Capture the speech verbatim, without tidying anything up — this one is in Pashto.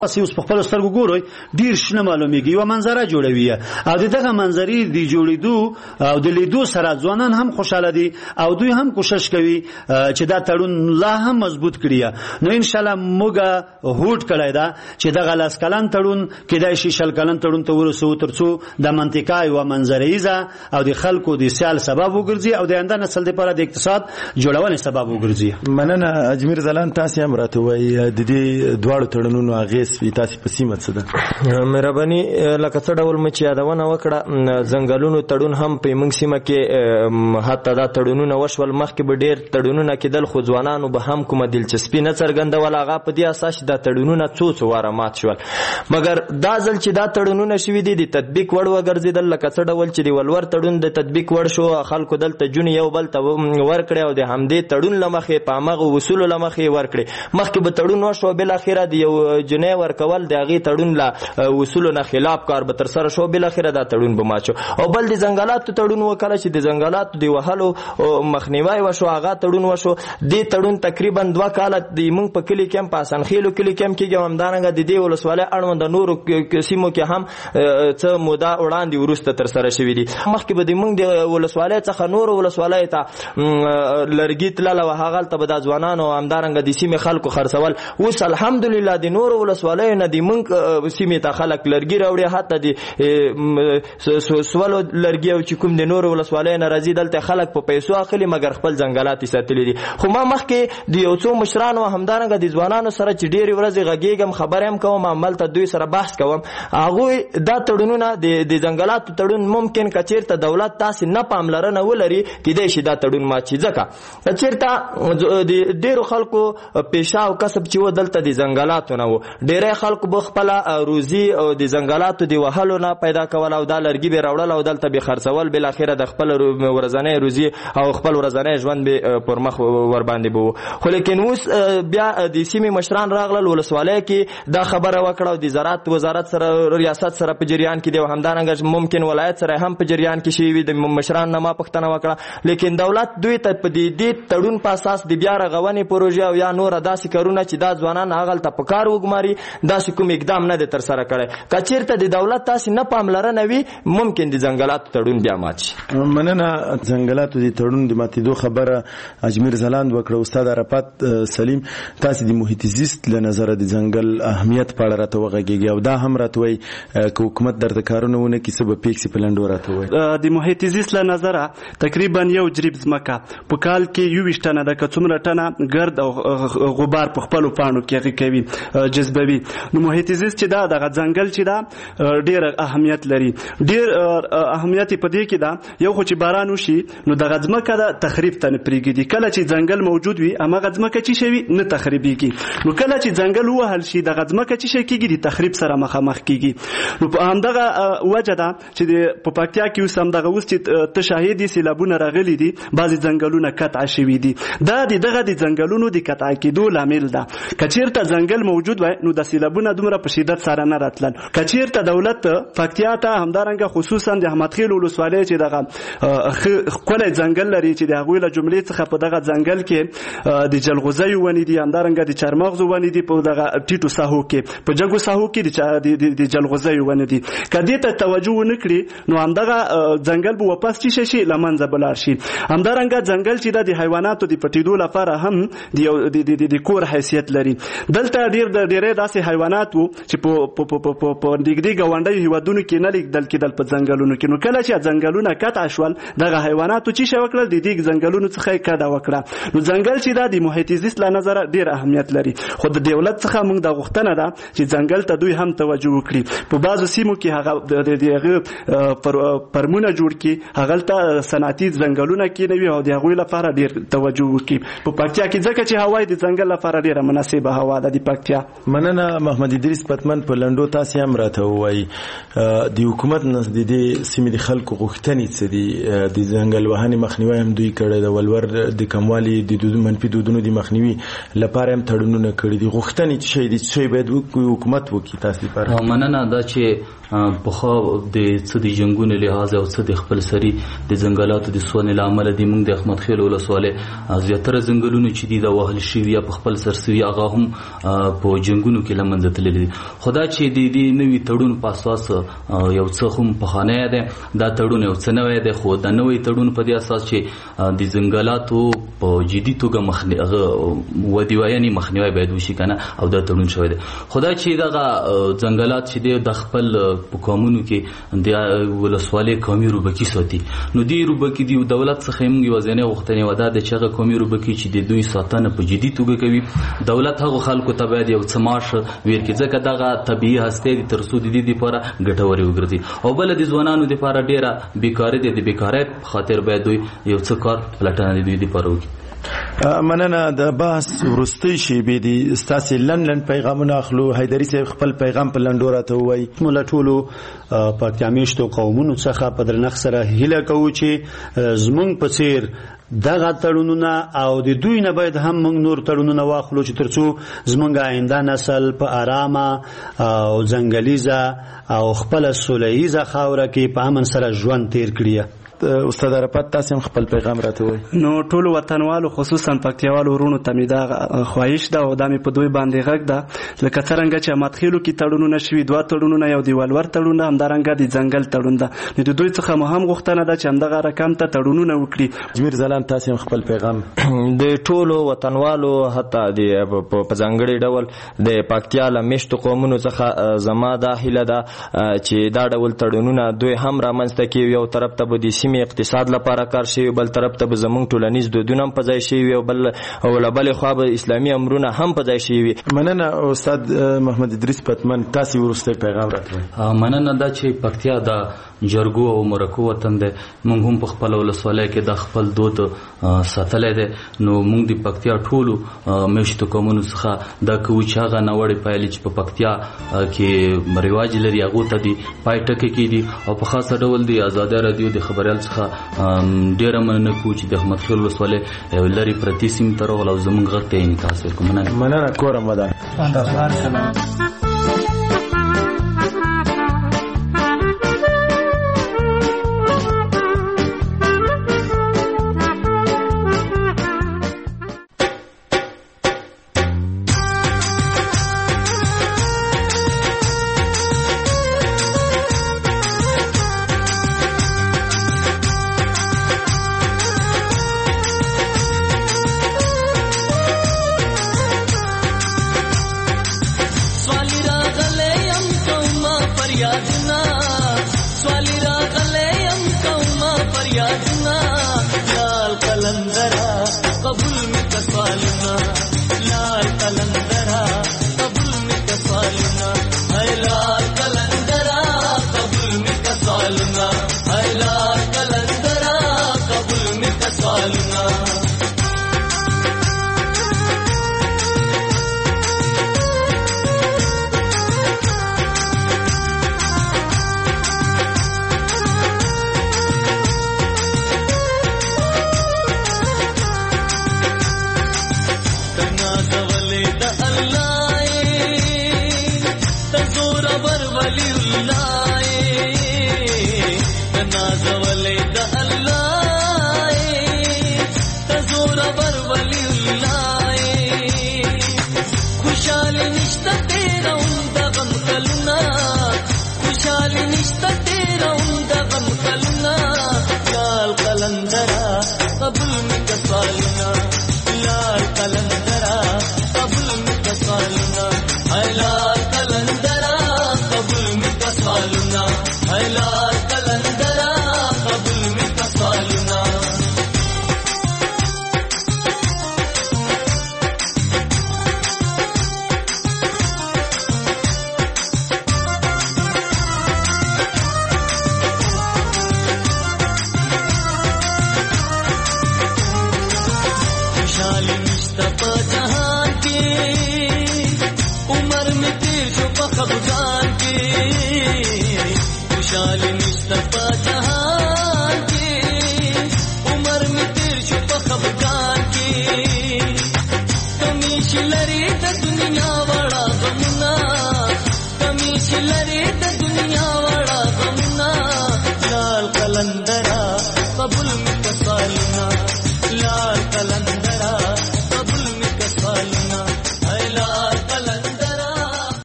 تاسو اوس په خپل سترګو ګورئ ډیر شنه معلومیږي یو منظره جوړوي او دغه منظرې د جوړېدو او د لیدو سره ځوانان هم خوشاله دي او دوی هم کوشش کوي چې دا تړون لا هم مضبوط کړي نو ان شاء الله موږ هوډ کړی دا چې دغه لاس کلن تړون کېدای شي شل کلن تړون ته ورسو ترڅو د منطقه او منظرې او د خلکو د سیال سبب وګرځي او د آینده نسل لپاره د اقتصاد جوړونې سبب وګرځي. مننه اجمیر ځلان تاسو هم راته وایي د دې دواړو تړونونو اغېز تاسو په سیمه څه ده؟ مهرباني لکه څه ډول مې چې یادونه وکړه ځنګلونو تړون هم په موږ سیمه کې حتی دا تړونونه وشول مخکې به ډېر تړونونه کېدل خو ځوانانو به هم کومه دلچسپي نه څرګندول هغه په دې اساس چې دا تړونونه څو څو واره مات شول مګر دا ځل چې دا تړونونه شوي دي د تطبیق وړ وګرځېدل لکه څه ډول چې د ولور تړون د تطبیق وړ شو خلکو دلته جونې یو بل ته ورکړې او د همدې تړون له مخې په همغه اصولو له مخې ورکړې مخکې به تړون وشو بالاخره د یو جنۍ ورکول د هغې تړون له اصولو نه خلاف کار به ترسره شو بالاخره دا تړون به مات شو او بل د ځنګلاتو تړون وکړه چې د ځنګلاتو د وهلو مخنیوی وشو هغه تړون وشو دې تړون تقریبا دوه کاله د موږ په کلي کې هم په اسانخیلو کلي کې هم کېږي او همدارنګه د دې ولسوالۍ اړوند د نورو سیمو کې هم څه موده وړاندې وروسته ترسره شوي دي مخکې به د موږ د ولسوالۍ څخه نورو ولسوالیو ته لرګي تلله و هغلته به دا ځوانانو همدارنګه د سیمې خلکو خرڅول اوس الحمدلله د نورو ولسوالیو نه د موږ سیمې ته خلک لرګي راوړي حتی د سولو لرګي او چې کوم د نورو ولسوالیو نه راځي دلته خلک په پیسو اخلي مګر خپل ځنګلات یې ساتلي دي خو ما مخکې د یو څو مشرانو همدارنګه د ځوانانو سره چې ډېرې ورځې غږېږم خبرې هم کوم هملته دوی سره بحث کوم هغوی دا تړونونه د ځنګلاتو تړون ممکن که چېرته دولت تاسې نه پاملرنه ولري کیدای شي دا تړون مات شي ځکه که چېرته د ډېرو خلکو پیشه او کسب چې و دلته د ځنګلاتو نه و ډېری خلکو به خپله روزي او د ځنګلاتو د وهلو نه پیدا کول او دا لرګي به راوړل او دلته به خرڅول بالاخره د خپل ورځنۍ روزي او خپل ورځنی ژوند به پر مخ ورباندې به خو لیکن اوس بیا د سیمې مشران راغلل ولسوالۍ کې دا خبره وکړه او د زراعت وزارت سره ریاست سره په جریان کې دی او همدارنګه ممکن ولایت سره هم په جریان کې شوي وي د مشران نه ما پوښتنه وکړه لیکن دولت دوی ته په دې تړون په اساس د بیا رغونې پروژې او یا نور داسې کارونه چې دا ځوانان هغلته په کار وګماري داسې کوم اقدام نه دی ترسره کړی که چېرته د دولت تاسې نه پاملرنه وي ممکن د ځنګلاتو تړون بیا مات شي. مننه ځنګلاتو د تړون د ماتېدو خبره اجمیر ځلاند وکړه استاد عرفات سلیم تاسې د محیط زیست له نظره د ځنګل اهمیت په اړه راته وغږېږي او دا هم راته وایي که حکومت درته کارونه ونه کړي څه به پېښ شي په لنډو راته وایي. د محیط زیست له نظره تقریبا یو جریب ځمکه په کال کې یوویشت ټنه ده که څومره ټنه ګرد او غبار په خپلو پاڼو کې هغې کوي جذبوي نو محیط زیست چې دا دغه ځنګل چې دا ډېر اهمیت لري ډېر اهمیت په دې کې ده یو خو چې باران وشي نو دغه ځمکه ده تخریب ته نه پرېږدي کله چې ځنګل موجود وي همغه ځمکه چې شوي نه تخریبېږي نو کله چې ځنګل ووهل شي دغه ځمکه چې شی کېږي د تخریب سره مخامخ کېږي نو په همدغه وجه ده چې په پکتیا کې اوس همدغه اوس چې ته شاهد یې سیلابونه راغلي دي بعضې ځنګلونه قطع شوي دي دا د دغه د ځنګلونو د قطع کېدو لامل ده که چېرته ځنګل موجود وای نو د سیلابونه دومره په شدت سره نه راتلل که چېرته دولت پکتیا ته همدارنګه خصوصا د احمدخیل ولسوالۍ چې دغه ښکلی ځنګل لري چې د هغوی له جملې څخه په دغه ځنګل کې د جلغوزیو ونې دي همدارنګه د چارمغزو ونې دي په دغه ټیټو ساحو کې په جګو ساحو کې د جلغوزیو ونې دي که دې ته توجه ونه کړي نو همدغه ځنګل به واپس چې شي له منځه به لاړ شي همدارنګه ځنګل چې دا د حیواناتو د پټېدو لپاره هم د کور حیثیت لري دلته ډېر ډېری داسې حیوانات وو چې په نږدې ګاونډیو هېوادونو کې نه لیږدل کېدل په ځنګلونو کې نو کله چې ځنګلونه قطع شول دغه حیواناتو چې شی وکړل د دې ځنګلونو څخه یې کډه وکړه نو ځنګل چې دا د محیط زیست له نظره ډېر اهمیت لري خو د دولت څخه موږ دا غوښتنه ده چې ځنګل ته دوی هم توجه وکړي په بعضو سیمو کې هغه د هغه فرمونه جوړ کړي هغلته صنعتي ځنګلونه کېنوي او د هغوی لپاره ډېر توجه وکړي په پکتیا کې ځکه چې هوا د ځنګل لپاره ډېره مناسبه هوا ده د پکتیا. مننه محمد ادریس پتمن په لنډو تاسې هم راته ووایي د حکومت نه د دې سیمې د خلکو غوښتنې څه دي د ځنګل وهنې مخنیوی هم دوی کړی د ولور د کموالي د منفي دودونو د مخنیوي لپاره هم تړونونه کړي دي غوښتنې څه شی دي څه شی باید حکومت وکړي تاسو لپاره؟ مننه دا چې پخوا د څه د جنګونو لحاظ او څه د خپل سري د ځنګلاتو د سونې له امله د موږ د احمدخیل ولسوالۍ زیاتره ځنګلونه چې دي د وهل شوي یا په خپل سر سوي هغه هم په جنګونو کې کې لمنځه تللي دي. خدا چې د دې نوي تړون په اساس یو څه هم پخوانی دی، دا تړون یو څه نوی دی، خو د نوی تړون په دې اساس چې د ځنګلاتو په جدي توګه مخنیوي ودی وایي مخنیوي باید وشي کنه، او دا تړون شوی دی. خدا چې دغه ځنګلات چې دی د خپل په قومونو کې د ولسوالۍ قومي روبکي ساتي، نو دې روبکي دی دولت څخه موږ یوازینۍ غوښتنې ودا د چې هغه قومي روبکي چې د دوی ساتنه په جدي توګه کوي، دولت هغه خلکو ته باید یو څه معاش ورکړي، ځکه دغه طبیعي هستې دي تر څو د دې لپاره ګټورې وګرځي. او بل د ځوانانو لپاره ډیره بیکاري دي، د بیکارۍ خاطر باید دوی یو څه کار پلټنه د دوی لپاره وکړي. مننه. د بحث وروستۍ شیبې دي، ستاسې لنډ لنډ پیغامونه اخلو. حیدري صاحب خپل پیغام په لنډو راته ووایي. موږ له ټولو پکتیا میشتو قومونو څخه په درنښت سره هیله کوو چې زمونږ په څیر دغه تړونونه او د دوی نه باید هم موږ نور تړونونه واخلو چې ترڅو زمونږ آینده نسل په آرامه او ځنګلیزه او خپله سوله ییزه خاوره کې په امن سره ژوند تیر کړي. استاد عرفات تاسو هم خپل پیغام راته وایي. نو ټول وطنوالو خصوصا پکتیاوالو ورونو ته مې دا خواهش ده او دا مې په دوی باندې غږ ده، لکه څرنګه چې مدخیلو کې تړونونه شوي، دوه تړونونه، یو د ولور تړون ده، همدارنګه د ځنګل تړون ده. نو د دوی څخه مو هم غوښتنه ده چې همدغه رقم ته تړونونه وکړي. جمیر ځلان تاسو هم خپل پیغام. د ټولو وطنوالو حتی د په ځانګړي ډول د پکتیا له میشتو قومونو څخه زما دا هیله ده چې دا ډول تړونونه دوی هم رامنځته کړي. یو طرف ته به د سیمې اقتصاد لپاره کار شي، بل طرف ته به زموږ ټولنیز دودونه هم په ځای شي او بل او له بلې خوا به اسلامي امرونه هم په ځای شي. مننه استاد محمد ادریس پتمن، تاسو وروستی پیغام راکړئ. مننه دا چې پکتیا د جرګو او مرکو وطن دی، موږ هم په خپل ولسوالۍ کې د خپل دود ساتلی دی. نو موږ د پکتیا ټولو میشتو قومونو څخه دا کوو چې هغه ناوړې پایلې چې په پکتیا کې رواج لري هغو ته د پای ټکی کېږي، او په خاصه ډول د ازادۍ راډیو د خبریال څخه ډېره مننه کوو چې د احمد خیل ولسوالۍ لرې پرتې سیمې ته راغله او زموږ غږ ته یې انعکاس وکړو. مننه. مننه کور رمضان. उमर में तेज पखब जान